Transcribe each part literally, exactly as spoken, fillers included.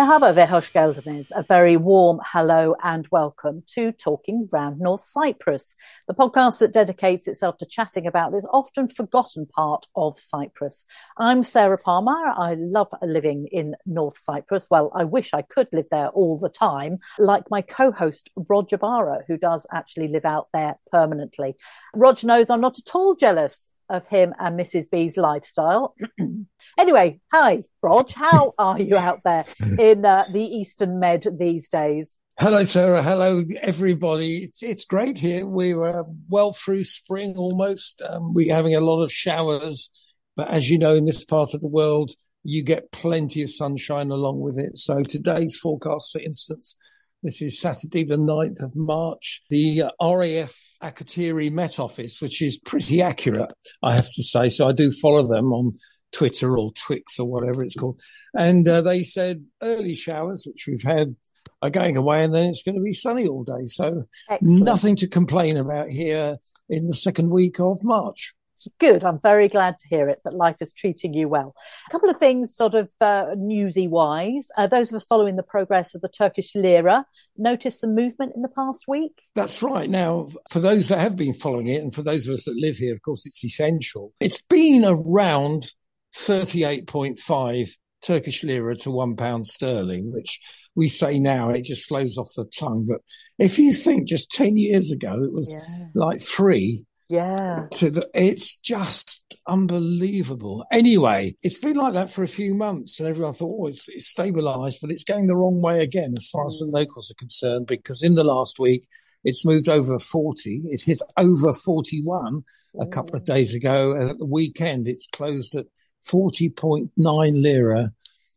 Merhaba ve hoş geldiniz. A very warm hello and welcome to Talking Round North Cyprus, the podcast that dedicates itself to chatting about this often forgotten part of Cyprus. I'm Sarah Palmer. I love living in North Cyprus. Well, I wish I could live there all the time, like my co-host Rog Jabara, who does actually live out there permanently. Rog knows I'm not at all jealous of him and Missus B's lifestyle. Anyway, hi, Rog. How are you out there in uh, the Eastern Med these days? Hello, Sarah. Hello, everybody. It's it's great here. We were well through spring almost. Um, we're having a lot of showers, but as you know, in this part of the world, you get plenty of sunshine along with it. So today's forecast, for instance, this is Saturday, the ninth of March. The uh, R A F Akrotiri Met Office, which is pretty accurate, I have to say. So I do follow them on Twitter or Twix or whatever it's called. And uh, they said early showers, which we've had, are going away, and then it's going to be sunny all day. So Excellent. Nothing to complain about here in the second week of March. Good. I'm very glad to hear it, that life is treating you well. A couple of things sort of uh, newsy-wise. Uh, those of us following the progress of the Turkish lira noticed some movement in the past week? That's right. Now, for those that have been following it, and for those of us that live here, of course, it's essential. It's been around thirty-eight point five Turkish lira to one pound sterling, which we say now, it just flows off the tongue. But if you think just ten years ago, it was yeah. like three. Yeah. To the, it's just unbelievable. Anyway, it's been like that for a few months and everyone thought, oh, it's, it's stabilised, but it's going the wrong way again as far as the locals are concerned, because in the last week, it's moved over forty. It hit over forty-one a couple of days ago. And at the weekend, it's closed at forty point nine lira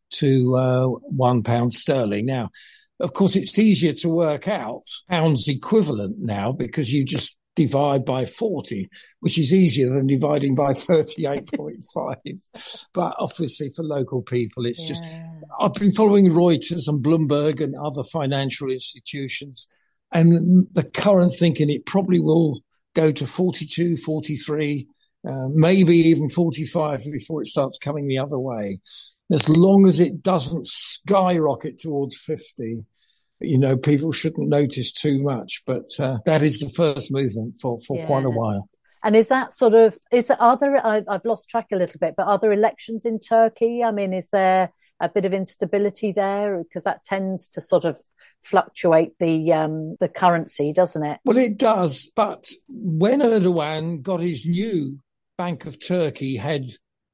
to uh, one pound sterling. Now, of course, it's easier to work out pounds equivalent now because you just divide by forty, which is easier than dividing by thirty-eight point five. But obviously for local people, it's yeah. just, I've been following Reuters and Bloomberg and other financial institutions, and the current thinking it probably will go to forty-two, forty-three, uh, maybe even forty-five before it starts coming the other way. As long as it doesn't skyrocket towards fifty, you know, people shouldn't notice too much, but uh, that is the first movement for, for yeah. quite a while. And is that sort of, is there other, I, I've lost track a little bit, but are there elections in Turkey? I mean, is there a bit of instability there? Because that tends to sort of fluctuate the um, the currency, doesn't it? Well, it does. But when Erdogan got his new Bank of Turkey head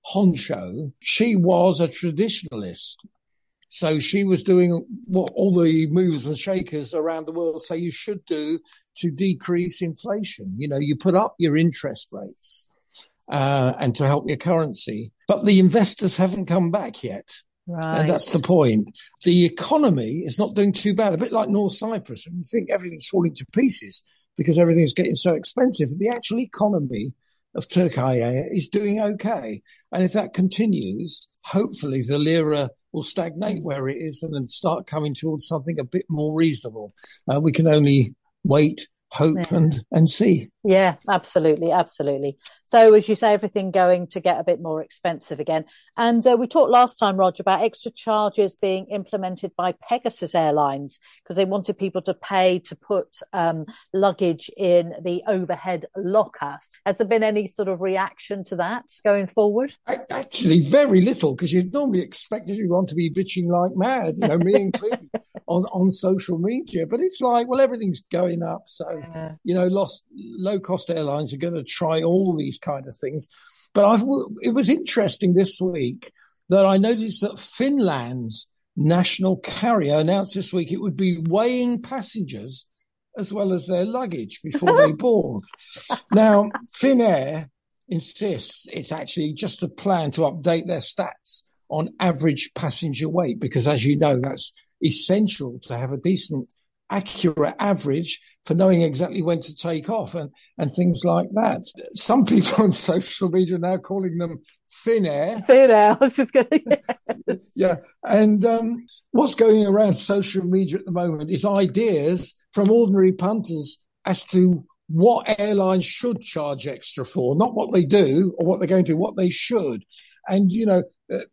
honcho, she was a traditionalist. So she was doing what all the movers and shakers around the world say you should do to decrease inflation. You know, you put up your interest rates uh, and to help your currency. But the investors haven't come back yet. Right. And that's the point. The economy is not doing too bad, a bit like North Cyprus. And you think everything's falling to pieces because everything's getting so expensive. The actual economy of Turkey is doing okay. And if that continues, hopefully the lira will stagnate where it is and then start coming towards something a bit more reasonable. Uh, we can only wait, hope yeah. and, and see. Yeah, absolutely, absolutely. So as you say, everything going to get a bit more expensive again. And uh, we talked last time, Roger, about extra charges being implemented by Pegasus Airlines because they wanted people to pay to put um, luggage in the overhead locker. Has there been any sort of reaction to that going forward? Actually, very little, because you'd normally expect everyone to be bitching like mad, you know, me included, on, on social media. But it's like, well, everything's going up. So, yeah. you know, lost, low-cost airlines are going to try all these kind of things. But I've, it was interesting this week that I noticed that Finland's national carrier announced this week it would be weighing passengers as well as their luggage before they board. Now, Finnair insists it's actually just a plan to update their stats on average passenger weight, because as you know, that's essential to have a decent, accurate average for knowing exactly when to take off and, and things like that. Some people on social media are now calling them Finnair. Finnair, I was just going to... Yeah. And um, what's going around social media at the moment is ideas from ordinary punters as to what airlines should charge extra for, not what they do or what they're going to do, what they should. And, you know, uh,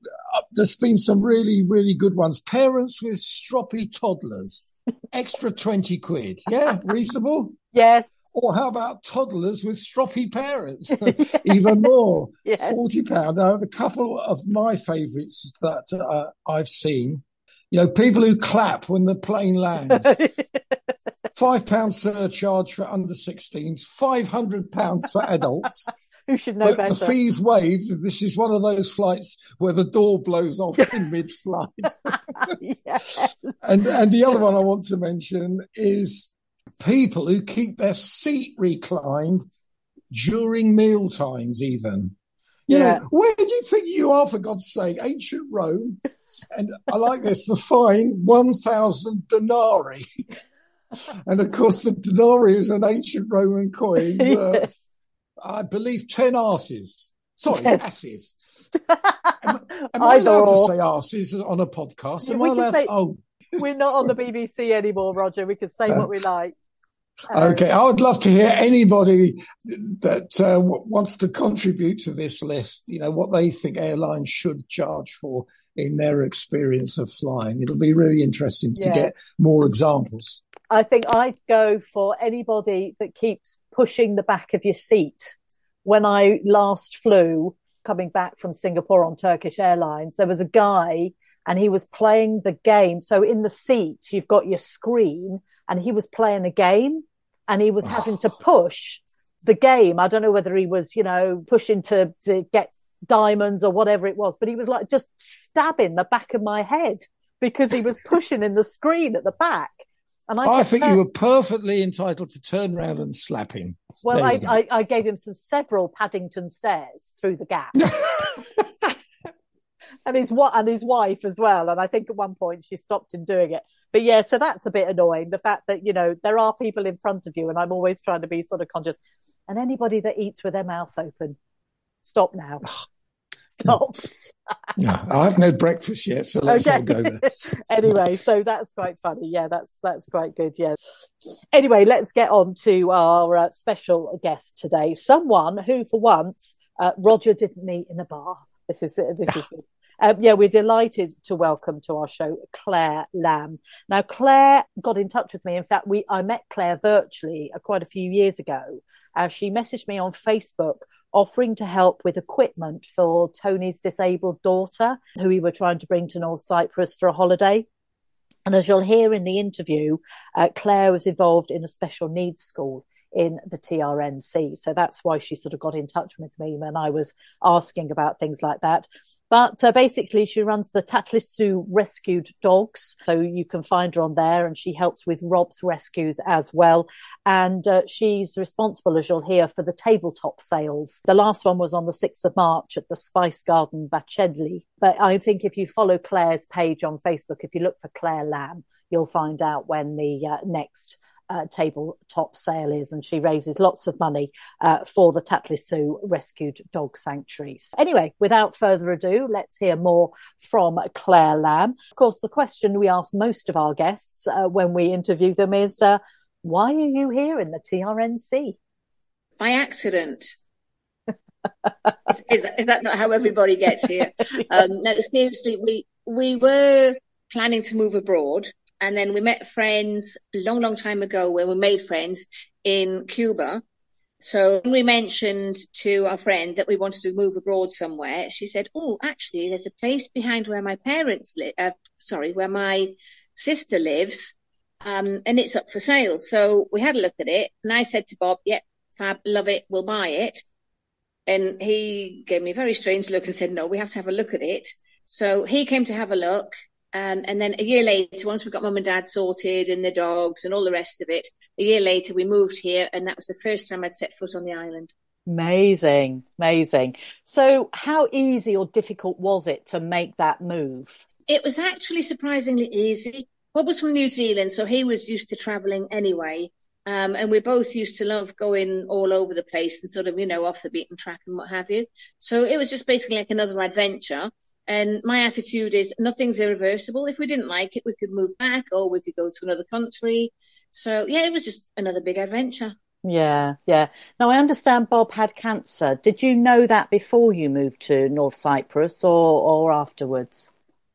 there's been some really, really good ones. Parents with stroppy toddlers, extra twenty quid. Yeah, reasonable? Yes. Or how about toddlers with stroppy parents? Even more, yes. forty pounds. Now, a couple of my favourites that uh, I've seen, you know, people who clap when the plane lands. Five pounds surcharge for under sixteens, five hundred pounds for adults. Who should know but better? The fees waived. This is one of those flights where the door blows off in mid-flight. Yes. And and the other one I want to mention is people who keep their seat reclined during meal times even. You yeah. know, where do you think you are, for God's sake? Ancient Rome. And I like this, the fine, one thousand denarii. And of course, the denarii is an ancient Roman coin worth, yes. I believe, ten asses. Sorry, ten. asses. Am, am I allowed to say asses on a podcast? Am we I allowed? Say, oh, we're not on the B B C anymore, Roger. We can say uh, what we like. Um, okay, I would love to hear anybody that uh, w- wants to contribute to this list, you know, what they think airlines should charge for in their experience of flying. It'll be really interesting to yeah. get more examples. I think I'd go for anybody that keeps pushing the back of your seat. When I last flew, coming back from Singapore on Turkish Airlines, there was a guy and he was playing the game. So in the seat, you've got your screen and he was playing a game and he was oh. having to push the game. I don't know whether he was, you know, pushing to, to get diamonds or whatever it was, but he was like just stabbing the back of my head because he was pushing in the screen at the back. And I, I think turn... you were perfectly entitled to turn around and slap him. Well, I, I, I gave him some several Paddington stairs through the gap. and his and his wife as well. And I think at one point she stopped him doing it. But yeah, so that's a bit annoying. The fact that, you know, there are people in front of you and I'm always trying to be sort of conscious. And anybody that eats with their mouth open, stop now. Stop. No, I haven't had breakfast yet, so let's okay. all go there. Anyway, so that's quite funny. Yeah, that's that's quite good. Yeah. Anyway, let's get on to our uh, special guest today. Someone who, for once, uh, Roger didn't meet in a bar. This is this is good. Um, yeah, we're delighted to welcome to our show Claire Lamb. Now, Claire got in touch with me. In fact, we I met Claire virtually uh, quite a few years ago. Uh, she messaged me on Facebook offering to help with equipment for Tony's disabled daughter, who we were trying to bring to North Cyprus for a holiday. And as you'll hear in the interview, uh, Claire was involved in a special needs school in the T R N C. So that's why she sort of got in touch with me when I was asking about things like that. But uh, basically, she runs the Tatlisu Rescued Dogs. So you can find her on there and she helps with Rob's rescues as well. And uh, she's responsible, as you'll hear, for the tabletop sales. The last one was on the sixth of March at the Spice Garden Bachedli. But I think if you follow Claire's page on Facebook, if you look for Claire Lamb, you'll find out when the uh, next Uh, tabletop sale is, and she raises lots of money uh, for the Tatlisu Rescued Dog Sanctuaries. Anyway, without further ado, let's hear more from Claire Lamb. Of course, the question we ask most of our guests uh, when we interview them is, uh, why are you here in the T R N C? By accident. is, is, is that not how everybody gets here? um, no, seriously, we, we were planning to move abroad. And then we met friends a long, long time ago where we made friends in Cuba. So when we mentioned to our friend that we wanted to move abroad somewhere, she said, oh, actually, there's a place behind where my parents live, uh, sorry, where my sister lives, um, and it's up for sale. So we had a look at it. And I said to Bob, yep, fab, love it, we'll buy it. And he gave me a very strange look and said, no, we have to have a look at it. So he came to have a look. Um, and then a year later, once we got mum and dad sorted and the dogs and all the rest of it, a year later we moved here, and that was the first time I'd set foot on the island. Amazing, amazing. So how easy or difficult was it to make that move? It was actually surprisingly easy. Bob was from New Zealand, so he was used to travelling anyway. Um, and we both used to love going all over the place and sort of, you know, off the beaten track and what have you. So it was just basically like another adventure. And my attitude is nothing's irreversible. If we didn't like it, we could move back or we could go to another country. So, yeah, it was just another big adventure. Yeah, yeah. Now, I understand Bob had cancer. Did you know that before you moved to North Cyprus or, or afterwards?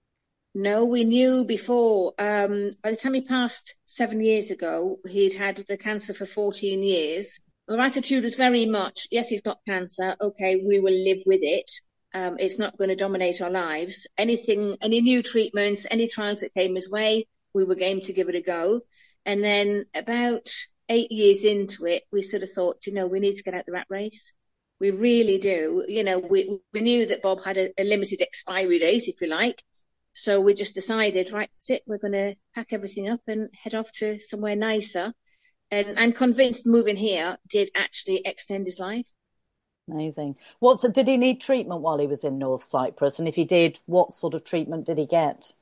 No, we knew before. Um, by the time he passed seven years ago, he'd had the cancer for fourteen years. Our attitude was very much, yes, he's got cancer. Okay, we will live with it. Um, it's not going to dominate our lives. Anything, any new treatments, any trials that came his way, we were game to give it a go. And then about eight years into it, we sort of thought, you know, we need to get out the rat race. We really do. You know, we, we knew that Bob had a, a limited expiry date, if you like. So we just decided, right, that's it. We're going to pack everything up and head off to somewhere nicer. And I'm convinced moving here did actually extend his life. Amazing. What did he need treatment while he was in North Cyprus? And if he did, what sort of treatment did he get?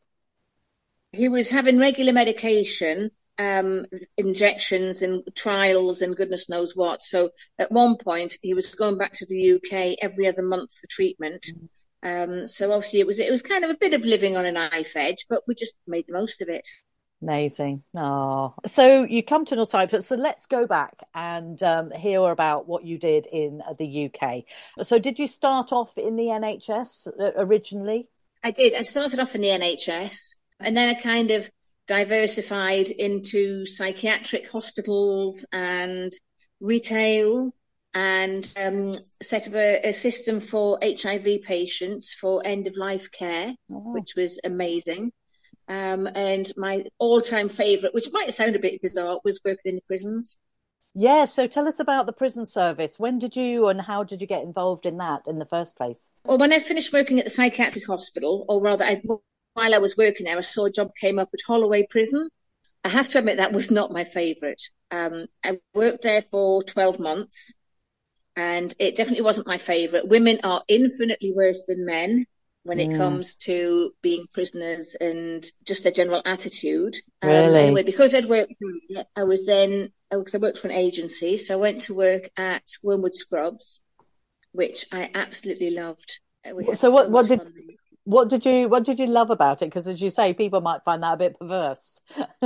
He was having regular medication, um, injections and trials and goodness knows what. So at one point he was going back to the U K every other month for treatment. Um, so obviously it was it was kind of a bit of living on a knife edge, but we just made the most of it. Amazing. Oh, so you come to North Cyprus. So let's go back and um, hear about what you did in the U K. So did you start off in the N H S originally? I did. I started off in the N H S and then I kind of diversified into psychiatric hospitals and retail and um, set up a, a system for H I V patients for end-of-life care, oh. which was amazing. Um, and my all-time favourite, which might sound a bit bizarre, was working in the prisons. Yeah, so tell us about the prison service. When did you and how did you get involved in that in the first place? Well, when I finished working at the psychiatric hospital, or rather, I, while I was working there, I saw a job came up at Holloway Prison. I have to admit that was not my favourite. Um, I worked there for twelve months, and it definitely wasn't my favourite. Women are infinitely worse than men when it mm. comes to being prisoners and just their general attitude. Um, really? Anyway, because I'd worked, I was then, because I worked for an agency, so I went to work at Wormwood Scrubs, which I absolutely loved. So, so what, what did what did you what did you love about it? Because as you say, people might find that a bit perverse.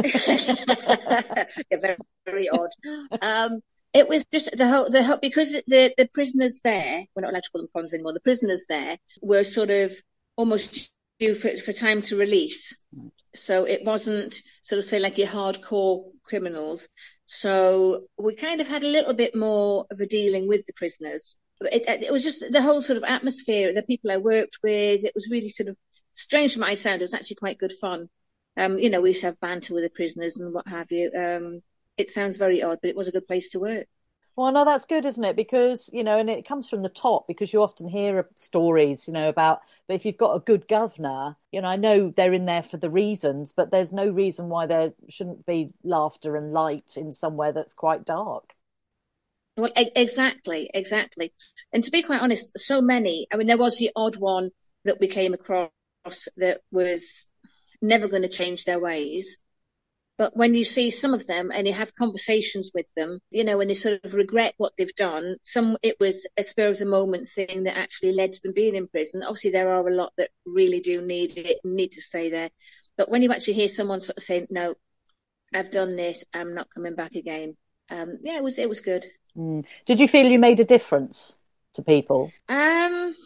Yeah, very, very odd. Um, It was just the whole, the whole, because the, the prisoners there, we're not allowed to call them cons anymore, the prisoners there were sort of almost due for, for time to release. So it wasn't sort of say like your hardcore criminals. So we kind of had a little bit more of a dealing with the prisoners. It, it was just the whole sort of atmosphere, the people I worked with, it was really sort of strange to my sound. It was actually quite good fun. Um, you know, we used to have banter with the prisoners and what have you. Um, It sounds very odd, but it was a good place to work. Well, no, that's good, isn't it? Because, you know, and it comes from the top because you often hear stories, you know, about, but if you've got a good governor, you know, I know they're in there for the reasons, but there's no reason why there shouldn't be laughter and light in somewhere that's quite dark. Well, e- exactly, exactly. And to be quite honest, so many, I mean, there was the odd one that we came across that was never going to change their ways. But when you see some of them and you have conversations with them, you know, and they sort of regret what they've done, some, it was a spur of the moment thing that actually led to them being in prison. Obviously, there are a lot that really do need it, need to stay there. But when you actually hear someone sort of saying, no, I've done this, I'm not coming back again. Um, yeah, it was, it was good. Mm. Did you feel you made a difference to people? Um,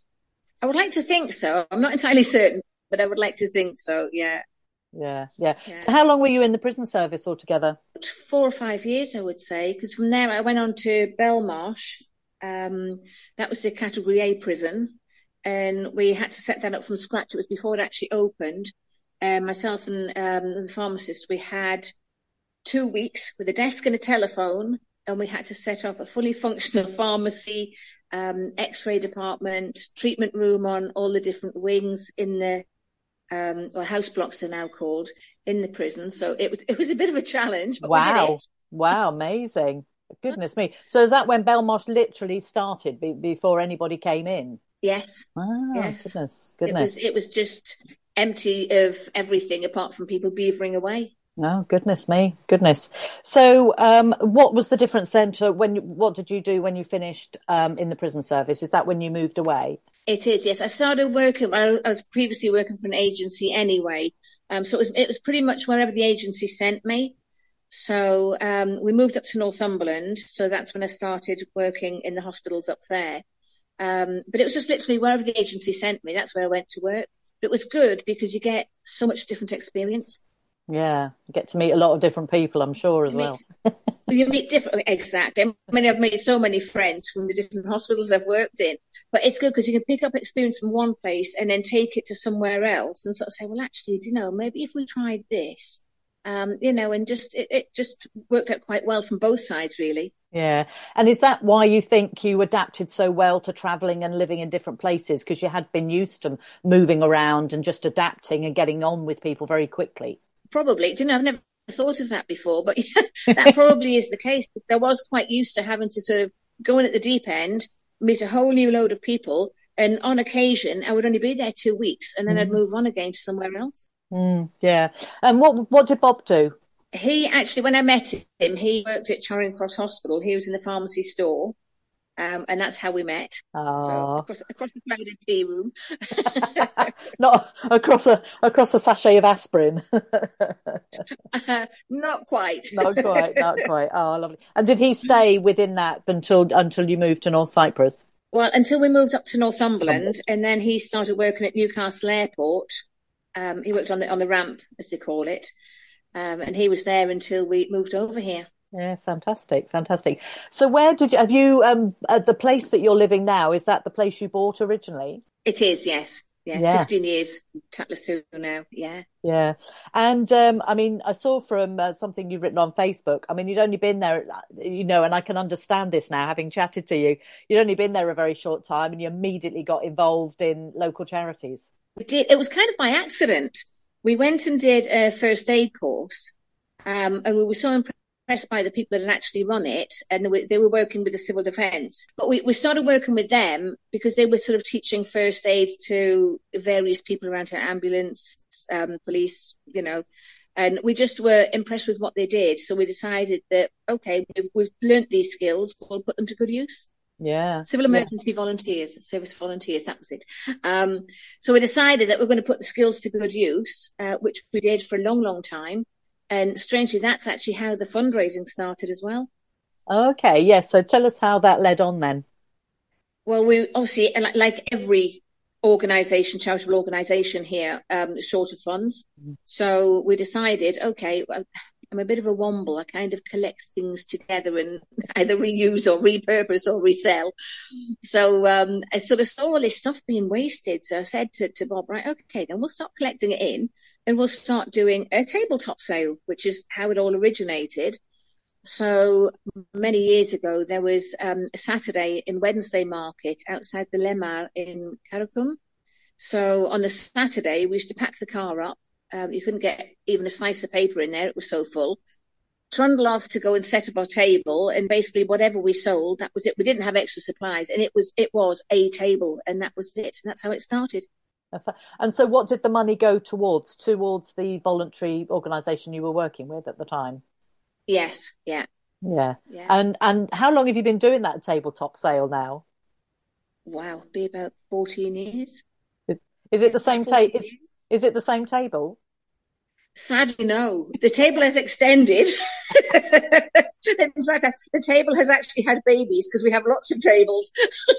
I would like to think so. I'm not entirely certain, but I would like to think so. Yeah. Yeah, yeah, yeah. So how long were you in the prison service altogether? Four or five years, I would say, because from there I went on to Belmarsh. Um, that was the Category A prison, and we had to set that up from scratch. It was before it actually opened. Uh, myself and um, the pharmacist, we had two weeks with a desk and a telephone, and we had to set up a fully functional pharmacy, um, X-ray department, treatment room on all the different wings in the Um, or house blocks they're now called, in the prison. So it was it was a bit of a challenge. But wow. We did it. Wow, amazing. Goodness me. So is that when Belmarsh literally started be- before anybody came in? Yes. Oh, yes. goodness, goodness. It was, it was just empty of everything apart from people beavering away. Oh, goodness me, goodness. So um, what was the difference then to when, what did you do when you finished um, in the prison service? Is that when you moved away? It is, yes. I started working, I was previously working for an agency anyway. Um, so it was, it was pretty much wherever the agency sent me. So um, we moved up to Northumberland. So that's when I started working in the hospitals up there. Um, but it was just literally wherever the agency sent me, that's where I went to work. But it was good because you get so much different experience. Yeah, you get to meet a lot of different people, I'm sure, as You well. meet, you meet different, exactly. I mean, I've made so many friends from the different hospitals I've worked in, but it's good because you can pick up experience from one place and then take it to somewhere else and sort of say, well, actually, you know, maybe if we tried this, um, you know, and just, it, it just worked out quite well from both sides, really. Yeah. And is that why you think you adapted so well to traveling and living in different places? Because you had been used to moving around and just adapting and getting on with people very quickly? Probably. Do you know, I've never thought of that before, but yeah, that probably is the case. I was quite used to having to sort of go in at the deep end, meet a whole new load of people. And on occasion, I would only be there two weeks and then mm. I'd move on again to somewhere else. Mm, yeah. And what, what did Bob do? He actually, when I met him, he worked at Charing Cross Hospital. He was in the pharmacy store. Um, and that's how we met. Oh. So across, across the crowded tea room. Not across a across a sachet of aspirin. uh, not quite. Not quite, not quite. Oh, lovely. And did he stay within that until until you moved to North Cyprus? Well, until we moved up to Northumberland, and then he started working at Newcastle Airport. Um, he worked on the on the ramp, as they call it. Um, and he was there until we moved over here. Yeah, fantastic, fantastic. So where did you, have you, um, uh, the place that you're living now, is that the place you bought originally? It is, yes. Yeah, yeah. fifteen years, Tatlassou now, yeah. Yeah. And, um, I mean, I saw from uh, something you've written on Facebook, I mean, you'd only been there, you know, and I can understand this now, having chatted to you, you'd only been there a very short time and you immediately got involved in local charities. We did. It was kind of by accident. We went and did a first aid course, um, and we were so impressed by the people that had actually run it, and they were, they were working with the civil defence. But we, we started working with them because they were sort of teaching first aid to various people around here, ambulance, um, police, you know, and we just were impressed with what they did. So we decided that, okay, we've, we've learnt these skills, we'll put them to good use. Yeah. Civil emergency yeah. volunteers, service volunteers, that was it. Um, so we decided that we're going to put the skills to good use, uh, which we did for a long, long time. And strangely, that's actually how the fundraising started as well. Okay, yes. So tell us how that led on then. Well, we obviously, like, like every organisation, charitable organisation here, um, short of funds. Mm. So we decided, okay, I'm a bit of a womble. I kind of collect things together and either reuse or repurpose or resell. So um, I sort of saw all this stuff being wasted. So I said to, to Bob, right, okay, then we'll start collecting it in and we'll start doing a tabletop sale, which is how it all originated. So many years ago, there was um, a Saturday in Wednesday Market outside the Lemar in Karakum. So on the Saturday, we used to pack the car up. Um, you couldn't get even a slice of paper in there. It was so full. Trundle off to go and set up our table, and basically whatever we sold, that was it. We didn't have extra supplies, and it was it was a table, and that was it. And that's how it started. And so, what did the money go towards? Towards the voluntary organisation you were working with at the time? Yes. Yeah. Yeah. Yeah. And and how long have you been doing that tabletop sale now? Wow, be about fourteen years. Is, is it the same table? Is, is it the same table? Sadly, no. The table has extended. In fact, the table has actually had babies because we have lots of tables.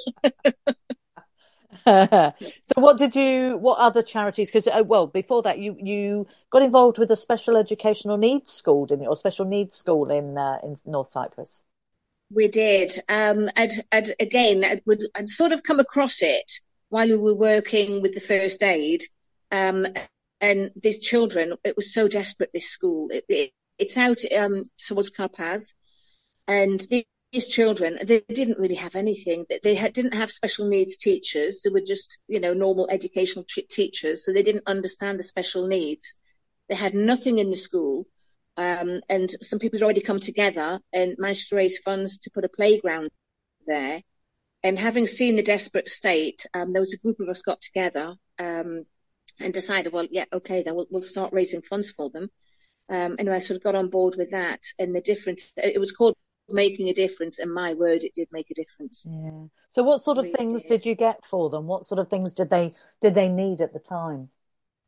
So what did you, what other charities, because, uh, well, before that, you, you got involved with a special educational needs school, didn't you, or special needs school in uh, in North Cyprus? We did. Um, I'd, I'd, again, I'd, would, I'd sort of come across it while we were working with the first aid. Um, and these children, it was so desperate, this school. It, it, it's out um, towards Karpaz. And the, These children, they didn't really have anything. They had, didn't have special needs teachers. They were just, you know, normal educational t- teachers. So they didn't understand the special needs. They had nothing in the school. Um, and some people had already come together and managed to raise funds to put a playground there. And having seen the desperate state, um, there was a group of us got together um, and decided, well, yeah, okay, then we'll, we'll start raising funds for them. Um, anyway, I sort of got on board with that. And the difference, it was called Making a Difference, and my word, it did make a difference. Yeah. So what sort of really things did. did you get for them? What sort of things did they did they need at the time?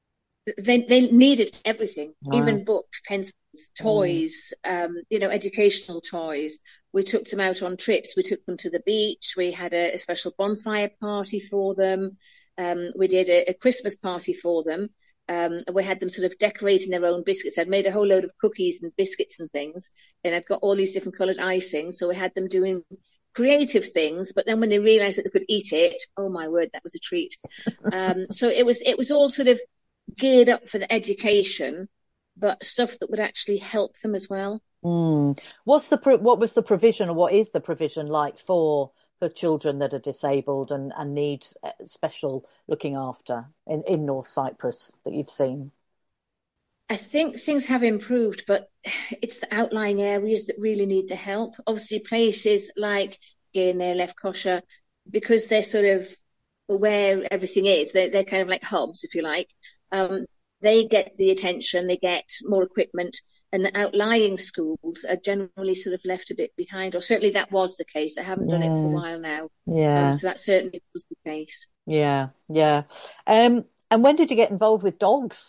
they they needed everything, Wow. even books, pencils, toys, um, you know, educational toys. We took them out on trips. We took them to the beach. We had a, a special bonfire party for them. Um, we did a, a Christmas party for them. Um, we had them sort of decorating their own biscuits. I'd made a whole load of cookies and biscuits and things, and I'd got all these different coloured icing. So we had them doing creative things, but then when they realised that they could eat it, oh my word, that was a treat. Um, so it was it was all sort of geared up for the education, but stuff that would actually help them as well. Mm. What's the pro- what was the provision, or what is the provision like for for children that are disabled and, and need special looking after in, in North Cyprus that you've seen? I think things have improved, but it's the outlying areas that really need the help. Obviously, places like Girne, Lefkosha, because they're sort of where everything is, they're, they're kind of like hubs, if you like. Um, they get the attention, they get more equipment, and the outlying schools are generally sort of left a bit behind, or certainly that was the case. I haven't done Yeah. it for a while now. Yeah. Um, so that certainly was the case. Yeah, yeah. Um, and when did you get involved with dogs?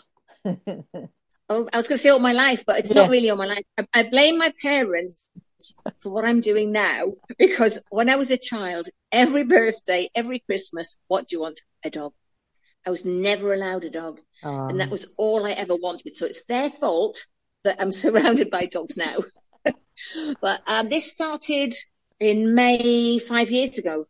Oh, I was going to say all my life, but it's Yeah. not really all my life. I, I blame my parents for what I'm doing now, because when I was a child, every birthday, every Christmas, what do you want? A dog. I was never allowed a dog. Um, And that was all I ever wanted. So it's their fault that I'm surrounded by dogs now. But um, this started in May five years ago.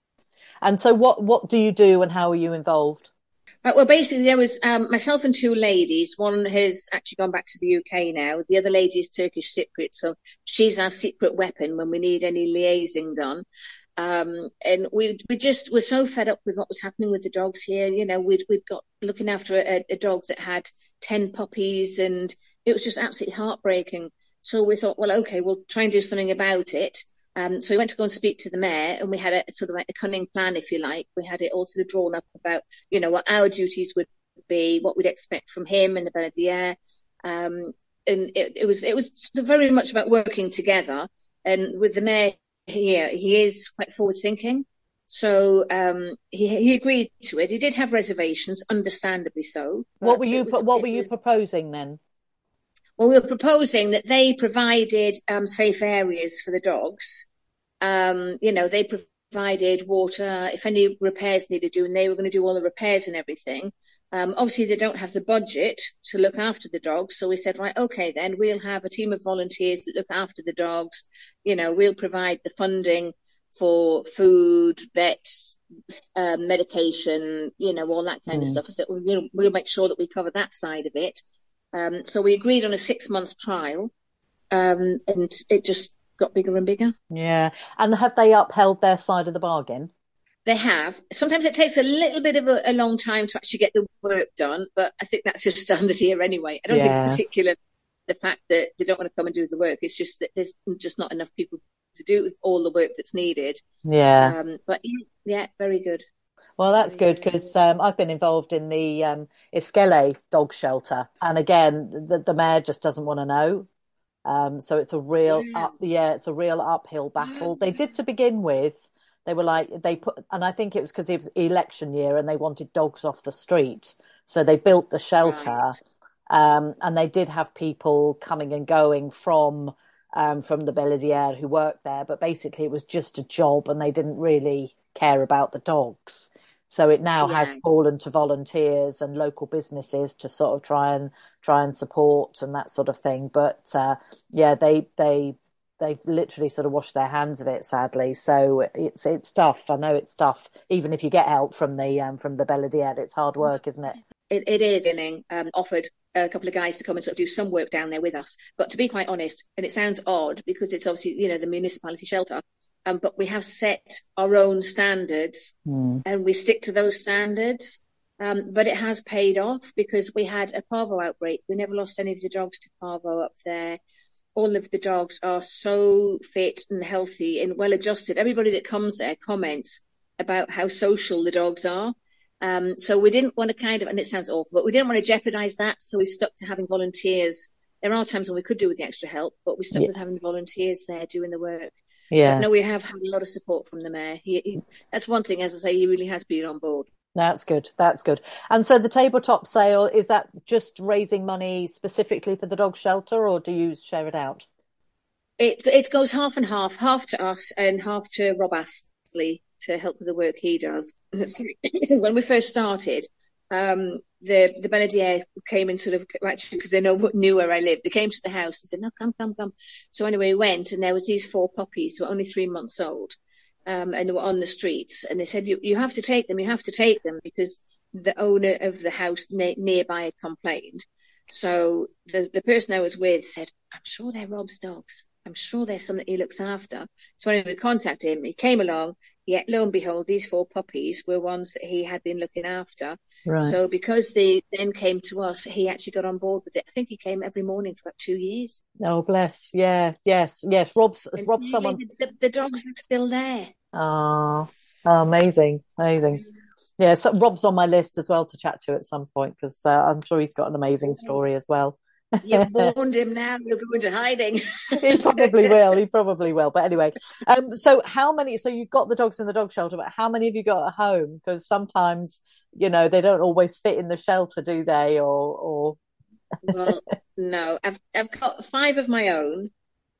and so what, what do you do and how are you involved? Right, well, basically, there was um, myself and two ladies. One has actually gone back to the U K now. The other lady is Turkish Cypriot, so she's our secret weapon when we need any liaising done. Um, and we we just were so fed up with what was happening with the dogs here. You know, we'd we'd got looking after a, a dog that had ten puppies, and it was just absolutely heartbreaking. So we thought, well, okay, we'll try and do something about it. Um, so we went to go and speak to the mayor, and we had a sort of like a cunning plan, if you like. We had it all sort of drawn up about, you know, what our duties would be, what we'd expect from him and the Belediye. Um, and it, it was it was very much about working together. And with the mayor here, he is quite forward thinking. So um, he he agreed to it. He did have reservations, understandably so. What were you was, What were you was, proposing then? Well, we were proposing that they provided um, safe areas for the dogs. Um, you know, they provided water. If any repairs needed doing, they were going to do all the repairs and everything. Um, obviously, they don't have the budget to look after the dogs. So we said, right, okay, then we'll have a team of volunteers that look after the dogs. You know, we'll provide the funding for food, vets, uh, medication, you know, all that kind mm. of stuff. So we'll, we'll make sure that we cover that side of it. Um, so we agreed on a six-month trial, um, and it just got bigger and bigger. Yeah. And have they upheld their side of the bargain? They have. Sometimes it takes a little bit of a, a long time to actually get the work done, but I think that's just standard here anyway. I don't yes. think it's particular the fact that they don't want to come and do the work. It's just that there's just not enough people to do all the work that's needed. Yeah. Um, but yeah, very good. Well, that's good because um, I've been involved in the um, Iskele dog shelter. And again, the, the mayor just doesn't want to know. Um, so it's a real yeah. up, yeah, it's a real uphill battle. They did to begin with. They were like, they put, and I think it was because it was election year and they wanted dogs off the street. So they built the shelter right. um, and they did have people coming and going from um, from the Belediye who worked there. But basically it was just a job and they didn't really care about the dogs. So it now yeah. has fallen to volunteers and local businesses to sort of try and try and support and that sort of thing. But uh, yeah, they they they've literally sort of washed their hands of it, sadly. So it's it's tough. I know it's tough, even if you get help from the um, from the Belediye. It's hard work, isn't it? It, it is. Inning um, offered a couple of guys to come and sort of do some work down there with us. But to be quite honest, and it sounds odd because it's obviously, you know, the municipality shelter. Um, but we have set our own standards mm. and we stick to those standards. Um, but it has paid off because we had a parvo outbreak. We never lost any of the dogs to parvo up there. All of the dogs are so fit and healthy and well adjusted. Everybody that comes there comments about how social the dogs are. Um, so we didn't want to kind of, and it sounds awful, but we didn't want to jeopardize that. So we stuck to having volunteers. There are times when we could do with the extra help, but we stuck yeah. with having volunteers there doing the work. Yeah. But no, we have had a lot of support from the mayor. He, he, that's one thing, as I say, he really has been on board. That's good. That's good. And so the tabletop sale, is that just raising money specifically for the dog shelter, or do you share it out? It it goes half and half, half to us and half to Rob Astley to help with the work he does. When we first started, um, the the Benedier came and sort of, actually, because they know, knew where I lived, they came to the house and said, no, come, come, come. So anyway, we went, and there was these four puppies who were only three months old. Um, and they were on the streets, and they said, you, you have to take them, you have to take them, because the owner of the house na- nearby had complained. So the, the person I was with said, I'm sure they're Rob's dogs. I'm sure there's some that he looks after. So when we contacted him, he came along. Yet lo and behold, these four puppies were ones that he had been looking after. Right. So because they then came to us, he actually got on board with it. I think he came every morning for about two years. Oh, bless. Yeah, yes, yes. Rob's, And Rob's someone. the, the, the dogs were still there. Oh, oh, amazing, amazing. Yeah, so Rob's on my list as well to chat to at some point, because uh, I'm sure he's got an amazing story as well. You've warned him now, he'll go into hiding. He probably will, he probably will. But anyway, um, so how many, so you've got the dogs in the dog shelter, but how many have you got at home? Because sometimes, you know, they don't always fit in the shelter, do they? Or, or... Well, no, I've, I've got five of my own.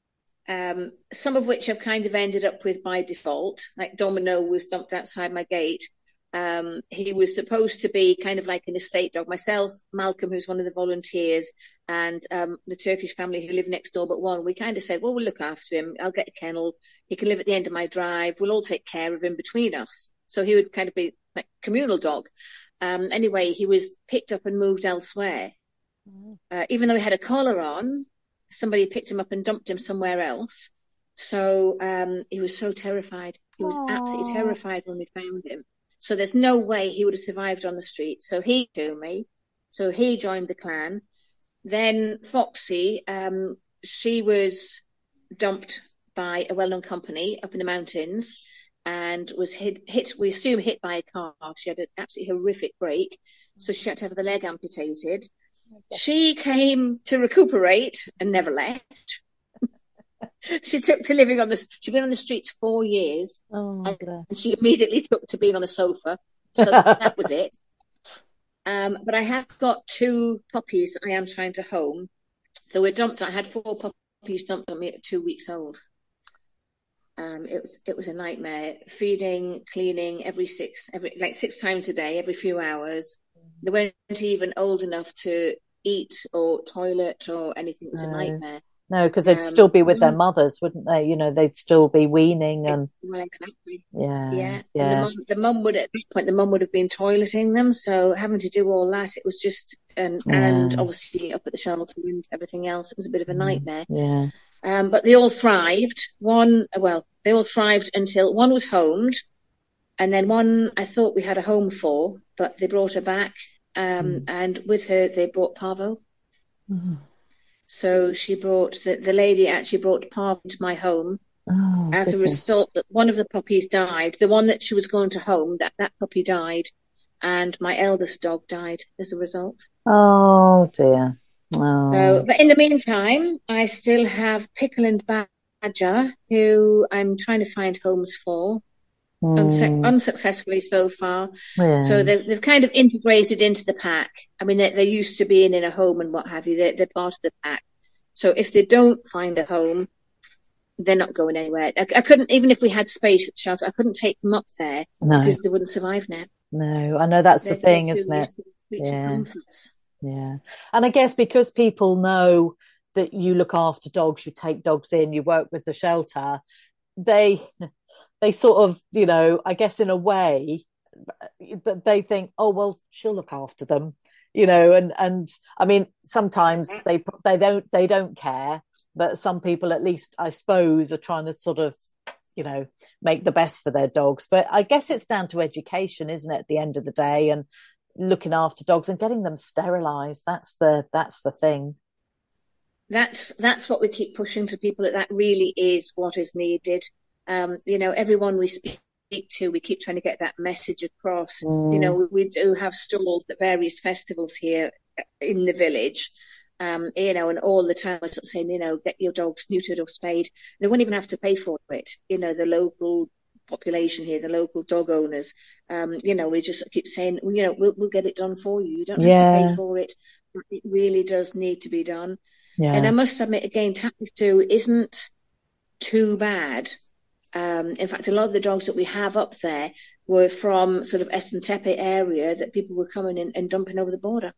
Um, some of which I've kind of ended up with by default. Like Domino was dumped outside my gate. Um, he was supposed to be kind of like an estate dog. Myself, Malcolm, who's one of the volunteers, and um, the Turkish family who live next door but one, we kind of said, well, we'll look after him. I'll get a kennel. He can live at the end of my drive. We'll all take care of him between us. So he would kind of be like a communal dog. Um, anyway, he was picked up and moved elsewhere. Uh, even though he had a collar on, somebody picked him up and dumped him somewhere else. So um, he was so terrified. He was Aww. absolutely terrified when we found him. So there's no way he would have survived on the street. So he to me. So he joined the clan. Then Foxy, um, she was dumped by a well-known company up in the mountains and was hit, hit, we assume hit by a car. She had an absolutely horrific break. So she had to have the leg amputated. She came to recuperate and never left. She took to living on the, she'd been on the streets four years. Oh, and she immediately took to being on the sofa. So that was it. Um, but I have got two puppies that I am trying to home. So we're dumped. I had four puppies dumped on me at two weeks old. Um, it was, it was a nightmare. Feeding, cleaning every six, every, like six times a day, every few hours. They weren't even old enough to eat or toilet or anything. It was no. a nightmare. No, because they'd um, still be with their mothers, wouldn't they? You know, they'd still be weaning and. Well, exactly. Yeah. Yeah. yeah. And the mum, the mum would, at that point, the mum would have been toileting them. So having to do all that, it was just, and, yeah. and obviously up at the shelter and everything else, it was a bit of a nightmare. Yeah. Um, but they all thrived. One, well, they all thrived until one was homed. And then one I thought we had a home for, but they brought her back. Um, mm. And with her, they brought Parvo. Mm. So she brought, the, the lady actually brought Parvo to my home. Oh, as goodness. a result, that one of the puppies died. The one that she was going to home, that, that puppy died. And my eldest dog died as a result. Oh, dear. Oh. So, but in the meantime, I still have Pickle and Badger, who I'm trying to find homes for. Mm. Unsu- unsuccessfully so far. Yeah. So they've, they've kind of integrated into the pack. I mean, they're, they're used to being in a home and what have you. They're, they're part of the pack. So if they don't find a home, they're not going anywhere. I, I couldn't, even if we had space at the shelter, I couldn't take them up there no. because they wouldn't survive now. No, I know that's they're, the thing, isn't it? Yeah. Yeah. And I guess because people know that you look after dogs, you take dogs in, you work with the shelter, they... They sort of, you know, I guess in a way that they think, oh, well, she'll look after them, you know, and, and I mean, sometimes they, they don't, they don't care, but some people at least, I suppose, are trying to sort of, you know, make the best for their dogs. But I guess it's down to education, isn't it? At the end of the day, and looking after dogs and getting them sterilised. That's the, that's the thing. That's, that's what we keep pushing to people, that that really is what is needed. Um, you know, everyone we speak to, we keep trying to get that message across. Mm. You know, we, we do have stalls at various festivals here in the village, um, you know, and all the time we're saying, you know, get your dogs neutered or spayed. They won't even have to pay for it. You know, the local population here, the local dog owners, um, you know, we just keep saying, well, you know, we'll, we'll get it done for you. You don't have yeah. to pay for it. But it really does need to be done. Yeah. And I must admit, again, Tattersalls isn't too bad. Um, in fact, a lot of the dogs that we have up there were from sort of Eston Tepe area that people were coming in and dumping over the border.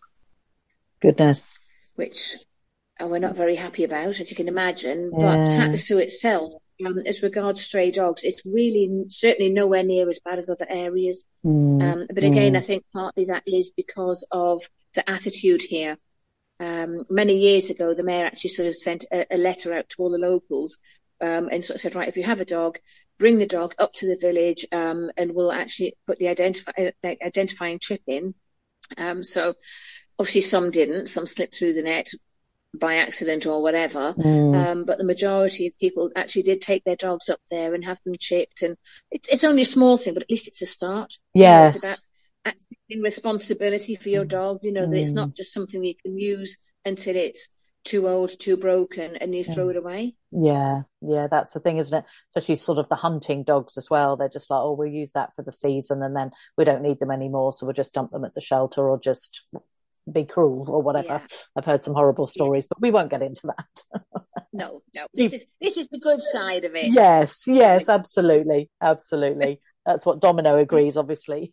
Goodness. Which uh, we're not very happy about, as you can imagine. Yeah. But Tattersalls itself, um, as regards stray dogs, it's really certainly nowhere near as bad as other areas. Mm. Um, but again, mm. I think partly that is because of the attitude here. Um, many years ago, the mayor actually sort of sent a, a letter out to all the locals um, and sort of said, right, if you have a dog, bring the dog up to the village um, and we'll actually put the, identify, uh, the identifying chip in. Um, so obviously some didn't, some slipped through the net by accident or whatever. Mm. Um, but the majority of people actually did take their dogs up there and have them chipped. And it, it's only a small thing, but at least it's a start. Yes. You know, it's about accepting responsibility for your dog, you know, mm. that it's not just something you can use until it's too old, too broken, and you throw mm. it away. Yeah, yeah, that's the thing, isn't it? Especially sort of the hunting dogs as well. They're just like, oh, we'll use that for the season and then we don't need them anymore, so we'll just dump them at the shelter or just be cruel or whatever. Yeah. I've heard some horrible stories, yeah. but we won't get into that. no, no. This is this is the good side of it. Yes, yes, absolutely, absolutely. That's what Domino agrees, obviously.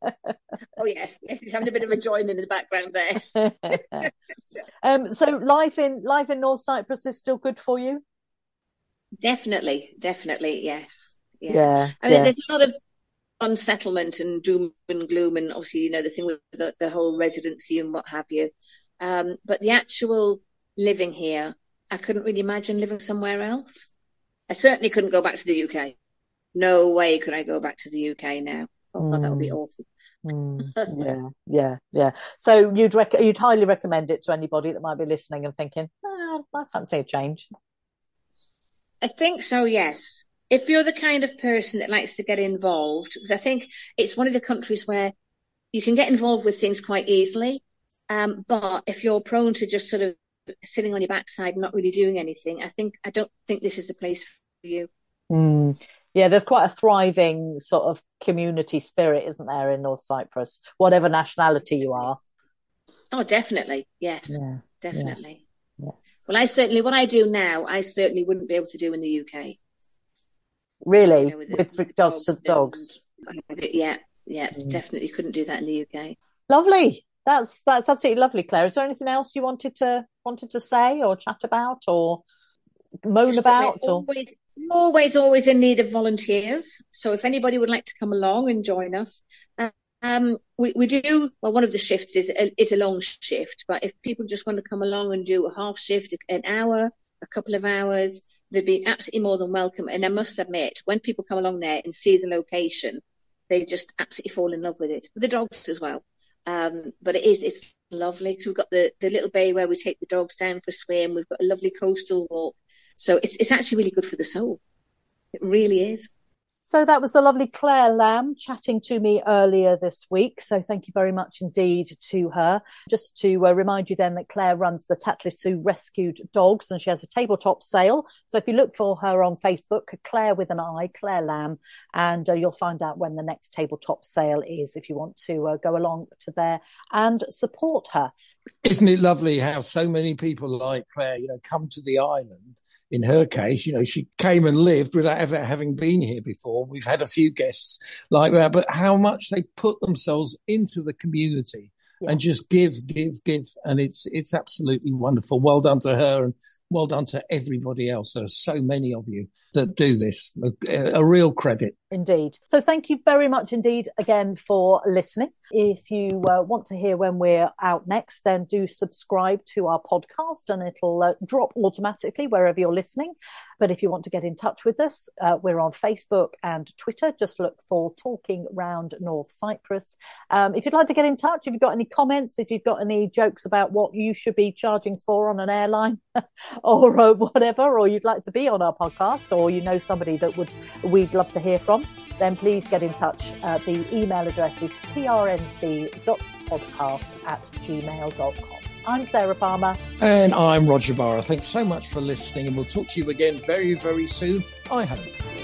Oh, yes. Yes, he's having a bit of a join in the background there. um, so life in life in North Cyprus is still good for you? Definitely, definitely, yes. Yeah. yeah I mean, yeah. there's a lot of unsettlement and doom and gloom and obviously, you know, the thing with the, the whole residency and what have you. Um, but the actual living here, I couldn't really imagine living somewhere else. I certainly couldn't go back to the U K. No way could I go back to the U K now. Oh God, mm. that would be awful. mm. Yeah, yeah, yeah. So you'd rec- you'd highly recommend it to anybody that might be listening and thinking, oh, I fancy a change. I think so, yes. If you're the kind of person that likes to get involved, because I think it's one of the countries where you can get involved with things quite easily. Um, but if you're prone to just sort of sitting on your backside and not really doing anything, I think I don't think this is the place for you. Mm. Yeah, there's quite a thriving sort of community spirit, isn't there, in North Cyprus, whatever nationality you are? Oh, definitely. Yes, yeah, definitely. Yeah, yeah. Well, I certainly, what I do now, I certainly wouldn't be able to do in the U K. Really? You know, with, with the, regards with to the dogs? And, yeah, yeah, mm. definitely couldn't do that in the U K. Lovely. That's that's absolutely lovely, Claire. Is there anything else you wanted to wanted to say or chat about or moan Just about? Or... Always, always, always in need of volunteers. So if anybody would like to come along and join us, um, we, we do, well, one of the shifts is a, is a long shift, but if people just want to come along and do a half shift, an hour, a couple of hours, they'd be absolutely more than welcome. And I must admit, when people come along there and see the location, they just absolutely fall in love with it, with the dogs as well. Um, but it is, it's lovely. So we've got the, the little bay where we take the dogs down for a swim. We've got a lovely coastal walk. So it's it's actually really good for the soul. It really is. So that was the lovely Claire Lamb chatting to me earlier this week. So thank you very much indeed to her. Just to uh, remind you then that Claire runs the Tattersalls Rescued Dogs and she has a tabletop sale. So if you look for her on Facebook, Claire with an I, Claire Lamb, and uh, you'll find out when the next tabletop sale is if you want to uh, go along to there and support her. Isn't it lovely how so many people like Claire, you know, come to the island? In her case, you know, she came and lived without ever having been here before. We've had a few guests like that, but how much they put themselves into the community yeah. and just give, give, give. And it's, it's absolutely wonderful. Well done to her and well done to everybody else. There are so many of you that do this. A, a real credit. Indeed. So thank you very much indeed again for listening. If you uh, want to hear when we're out next, then do subscribe to our podcast and it'll uh, drop automatically wherever you're listening. But if you want to get in touch with us, uh, we're on Facebook and Twitter. Just look for Talking Round North Cyprus. Um, if you'd like to get in touch, if you've got any comments, if you've got any jokes about what you should be charging for on an airline or uh, whatever, or you'd like to be on our podcast, or you know somebody that would we'd love to hear from, then please get in touch. Uh, the email address is p r n c dot podcast at gmail dot com. I'm Sarah Palmer. And I'm Roger Barra. Thanks so much for listening, and we'll talk to you again very, very soon, I hope.